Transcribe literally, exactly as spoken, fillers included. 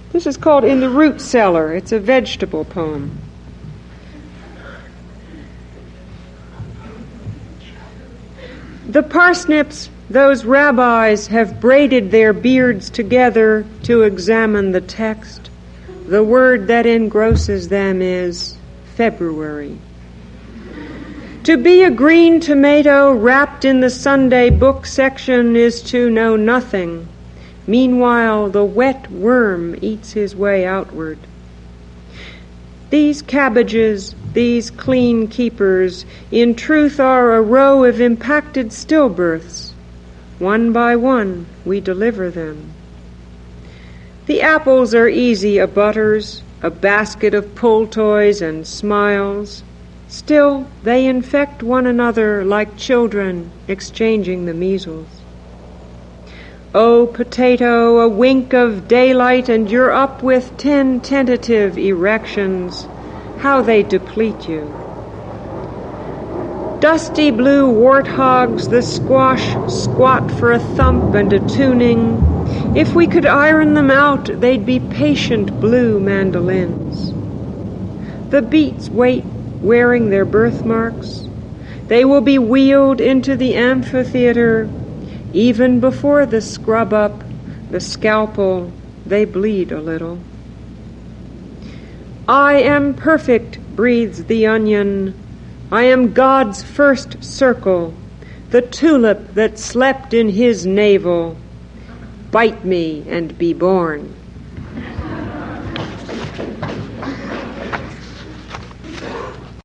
This is called In the Root Cellar. It's a vegetable poem. The parsnips, those rabbis, have braided their beards together to examine the text. The word that engrosses them is February. To be a green tomato wrapped in the Sunday book section is to know nothing. Meanwhile, the wet worm eats his way outward. These cabbages, these clean keepers, in truth are a row of impacted stillbirths. One by one, we deliver them. The apples are easy a butters, a basket of pull toys and smiles. Still, they infect one another like children exchanging the measles. Oh, potato, a wink of daylight and you're up with ten tentative erections. How they deplete you. Dusty blue warthogs, the squash squat for a thump and a tuning. If we could iron them out, they'd be patient blue mandolins. The beets wait, wearing their birthmarks. They will be wheeled into the amphitheater. Even before the scrub up, the scalpel, they bleed a little. I am perfect, breathes the onion. I am God's first circle, the tulip that slept in his navel. Bite me and be born.